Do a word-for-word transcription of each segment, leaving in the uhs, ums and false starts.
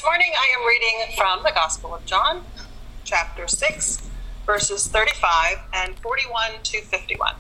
morning I am reading from the Gospel of John, chapter six, verses thirty-five and forty-one to fifty-one.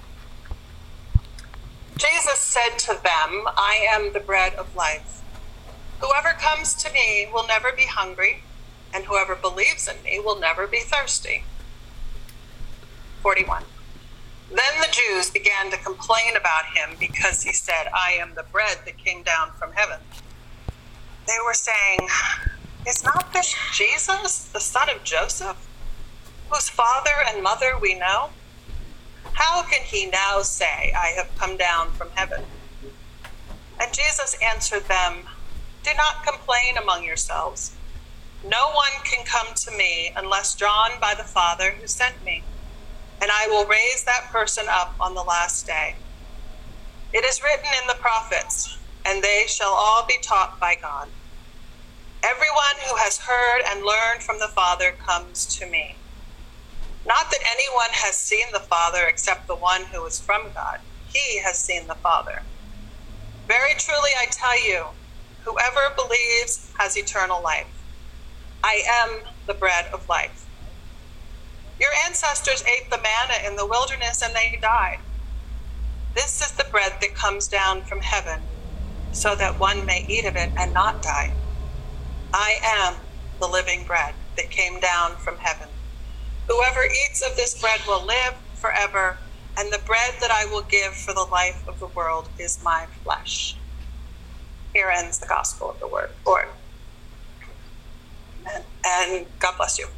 Jesus said to them, "I am the bread of life. Whoever comes to me will never be hungry, and whoever believes in me will never be thirsty." forty-one. Then the Jews began to complain about him because he said, "I am the bread that came down from heaven." They were saying, "Is not this Jesus, the son of Joseph, whose father and mother we know? How can he now say, 'I have come down from heaven'?" And Jesus answered them, "Do not complain among yourselves. No one can come to me unless drawn by the Father who sent me, and I will raise that person up on the last day. It is written in the prophets, and they shall all be taught by God. Everyone who has heard and learned from the Father comes to me. Not that anyone has seen the Father except the one who is from God. He has seen the Father. Very truly I tell you, whoever believes has eternal life. I am the bread of life. Your ancestors ate the manna in the wilderness and they died. This is the bread that comes down from heaven, so that one may eat of it and not die. I am the living bread that came down from heaven. Whoever eats of this bread will live forever, and the bread that I will give for the life of the world is my flesh." Here ends the gospel of the word, Lord. Amen. And God bless you.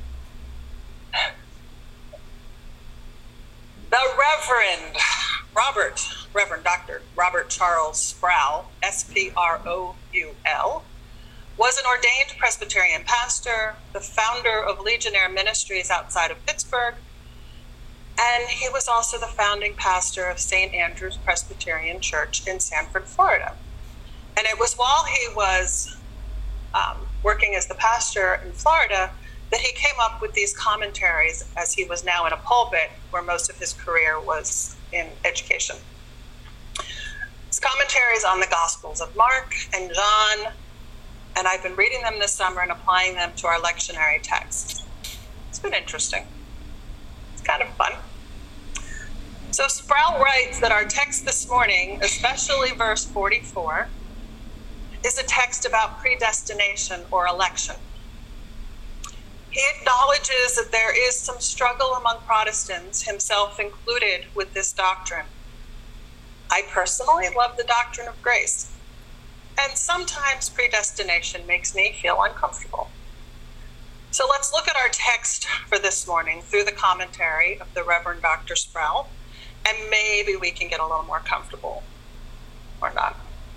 The Reverend Robert, Reverend Doctor Robert Charles Sproul, S P R O U L, was an ordained Presbyterian pastor, the founder of Legionnaire Ministries outside of Pittsburgh, and he was also the founding pastor of Saint Andrew's Presbyterian Church in Sanford, Florida. And it was while he was um, working as the pastor in Florida that he came up with these commentaries, as he was now in a pulpit where most of his career was in education. His commentaries on the Gospels of Mark and John, and I've been reading them this summer and applying them to our lectionary texts. It's been interesting. It's kind of fun. So Sproul writes that our text this morning, especially verse forty-four, is a text about predestination or election. He acknowledges that there is some struggle among Protestants, himself included, with this doctrine. I personally love the doctrine of grace, and sometimes predestination makes me feel uncomfortable. So let's look at our text for this morning through the commentary of the Reverend Doctor Sproul, and maybe we can get a little more comfortable, or not.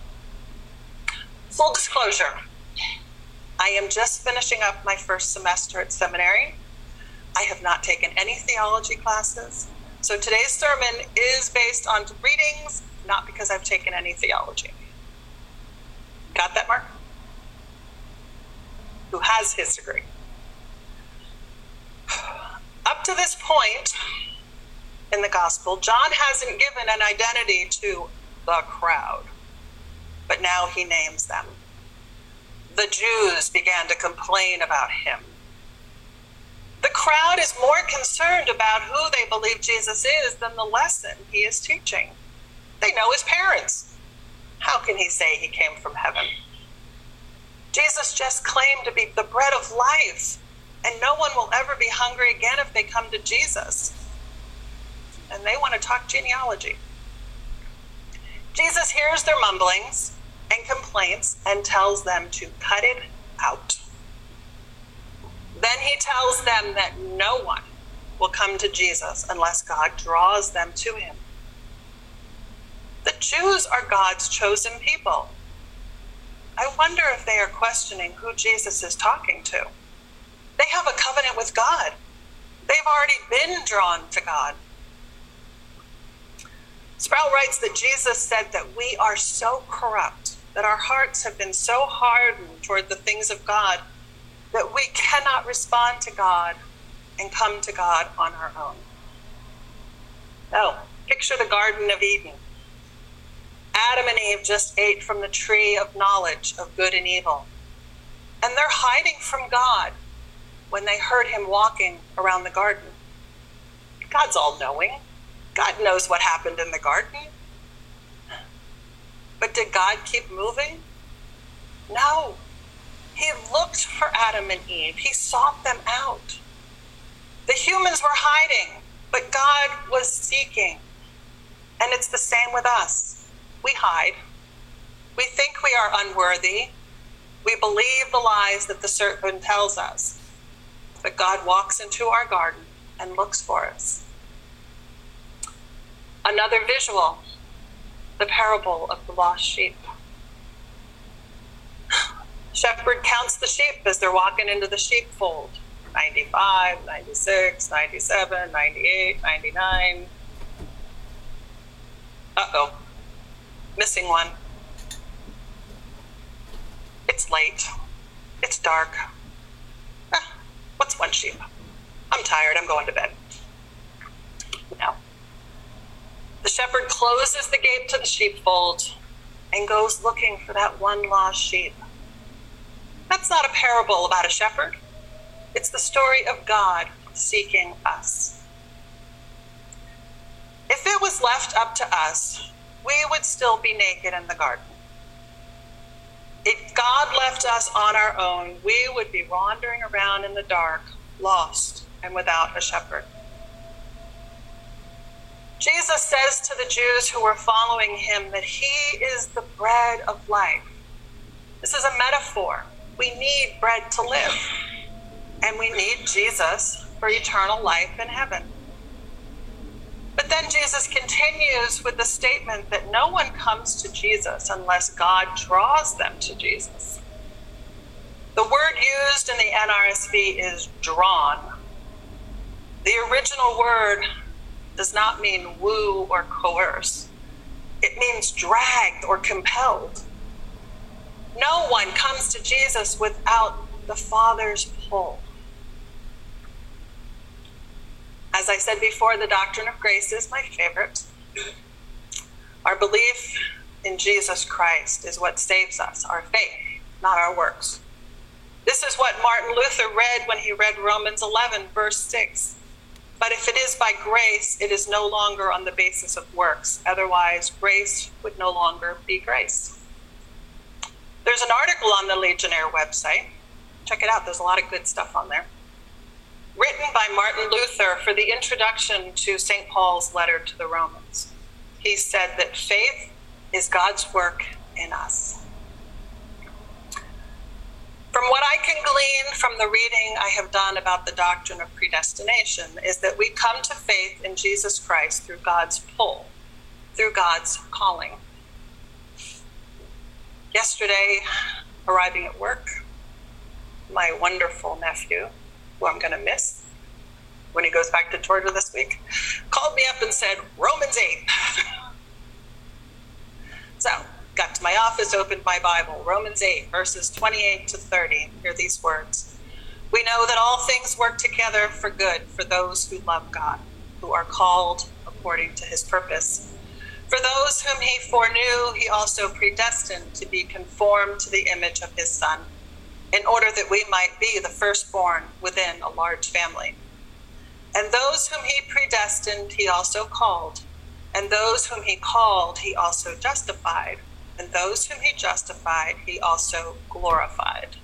Full disclosure, I am just finishing up my first semester at seminary. I have not taken any theology classes, so today's sermon is based on readings, not because I've taken any theology. Got that, Mark? Who has his degree. Up to this point in the gospel, John hasn't given an identity to the crowd, but now he names them. The Jews began to complain about him. The crowd is more concerned about who they believe Jesus is than the lesson he is teaching. They know his parents. How can he say he came from heaven? Jesus just claimed to be the bread of life, and no one will ever be hungry again if they come to Jesus. And they want to talk genealogy. Jesus hears their mumblings and complaints and tells them to cut it out. Then he tells them that no one will come to Jesus unless God draws them to him. The Jews are God's chosen people. I wonder if they are questioning who Jesus is talking to. They have a covenant with God. They've already been drawn to God. Sproul writes that Jesus said that we are so corrupt, that our hearts have been so hardened toward the things of God, that we cannot respond to God and come to God on our own. No, picture the Garden of Eden. Adam and Eve just ate from the tree of knowledge of good and evil. And they're hiding from God when they heard him walking around the garden. God's all-knowing. God knows what happened in the garden. But did God keep moving? No. He looked for Adam and Eve. He sought them out. The humans were hiding, but God was seeking. And it's the same with us. We hide. We think we are unworthy. We believe the lies that the serpent tells us. But God walks into our garden and looks for us. Another visual, the parable of the lost sheep. Shepherd counts the sheep as they're walking into the sheepfold. ninety-five, ninety-six, ninety-seven, ninety-eight, ninety-nine. Uh-oh, missing one. It's late. It's dark. Ah, what's one sheep? I'm tired, I'm going to bed. No. The shepherd closes the gate to the sheepfold and goes looking for that one lost sheep. That's not a parable about a shepherd. It's the story of God seeking us. If it was left up to us, we would still be naked in the garden. If God left us on our own, we would be wandering around in the dark, lost and without a shepherd. Jesus says to the Jews who were following him that he is the bread of life. This is a metaphor. We need bread to live, and we need Jesus for eternal life in heaven. But then Jesus continues with the statement that no one comes to Jesus unless God draws them to Jesus. The word used in the N R S V is drawn. The original word does not mean woo or coerce. It means dragged or compelled. No one comes to Jesus without the Father's pull. As I said before, the doctrine of grace is my favorite. Our belief in Jesus Christ is what saves us, our faith, not our works. This is what Martin Luther read when he read Romans eleven, verse six. But if it is by grace, it is no longer on the basis of works. Otherwise, grace would no longer be grace. There's an article on the Legionnaire website. Check it out. There's a lot of good stuff on there. Written by Martin Luther for the introduction to Saint Paul's letter to the Romans. He said that faith is God's work in us. From what I can glean from the reading I have done about the doctrine of predestination is that we come to faith in Jesus Christ through God's pull, through God's calling. Yesterday, arriving at work, my wonderful nephew, who I'm going to miss when he goes back to Georgia this week, called me up and said, Romans eight. So, got to my office, opened my Bible, Romans eight, verses twenty-eight to thirty. Hear these words. We know that all things work together for good for those who love God, who are called according to his purpose. For those whom he foreknew, he also predestined to be conformed to the image of his Son, in order that we might be the firstborn within a large family. And those whom he predestined, he also called. And those whom he called, he also justified. And those whom he justified, he also glorified.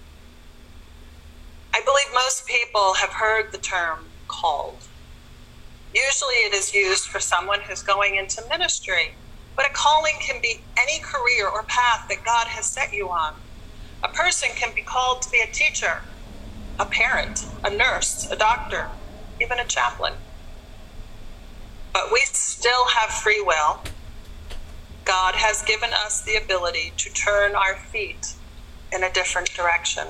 I believe most people have heard the term called. Usually it is used for someone who's going into ministry, but a calling can be any career or path that God has set you on. A person can be called to be a teacher, a parent, a nurse, a doctor, even a chaplain. But we still have free will. God has given us the ability to turn our feet in a different direction.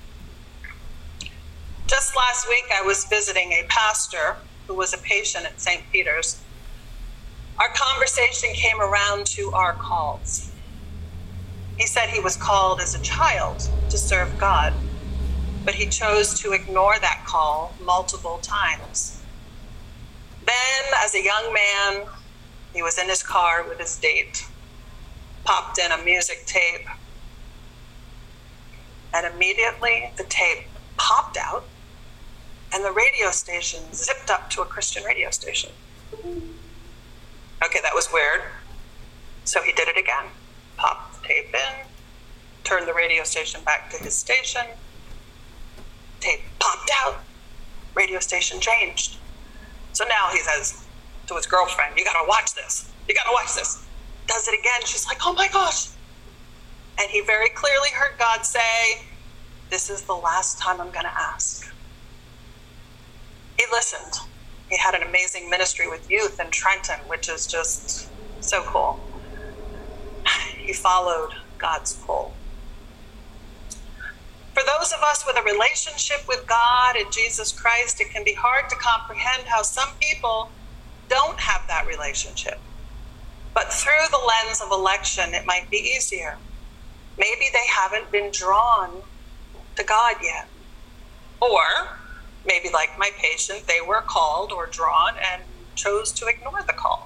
Just last week, I was visiting a pastor who was a patient at Saint Peter's. Our conversation came around to our calls. He said he was called as a child to serve God, but he chose to ignore that call multiple times. Then, as a young man, he was in his car with his date, popped in a music tape. And immediately the tape popped out and the radio station zipped up to a Christian radio station. Okay, that was weird. So he did it again. Popped the tape in, turned the radio station back to his station. Tape popped out. Radio station changed. So now he says to his girlfriend, you gotta watch this. You gotta watch this. Does it again. She's like, oh my gosh. And he very clearly heard God say, this is the last time I'm gonna ask. He listened. He had an amazing ministry with youth in Trenton, which is just so cool. He followed God's pull. For those of us with a relationship with God and Jesus Christ, it can be hard to comprehend how some people don't have that relationship. But through the lens of election, it might be easier. Maybe they haven't been drawn to God yet. Or maybe like my patient, they were called or drawn and chose to ignore the call.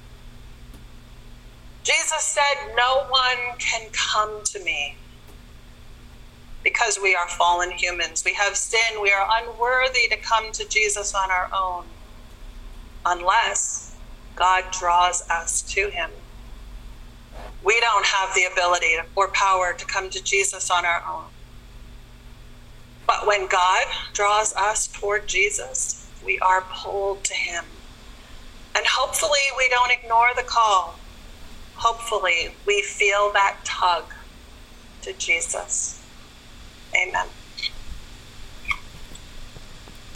Jesus said, no one can come to me because we are fallen humans. We have sin. We are unworthy to come to Jesus on our own unless God draws us to him. We don't have the ability or power to come to Jesus on our own. But when God draws us toward Jesus, we are pulled to him. And hopefully we don't ignore the call. Hopefully we feel that tug to Jesus. Amen.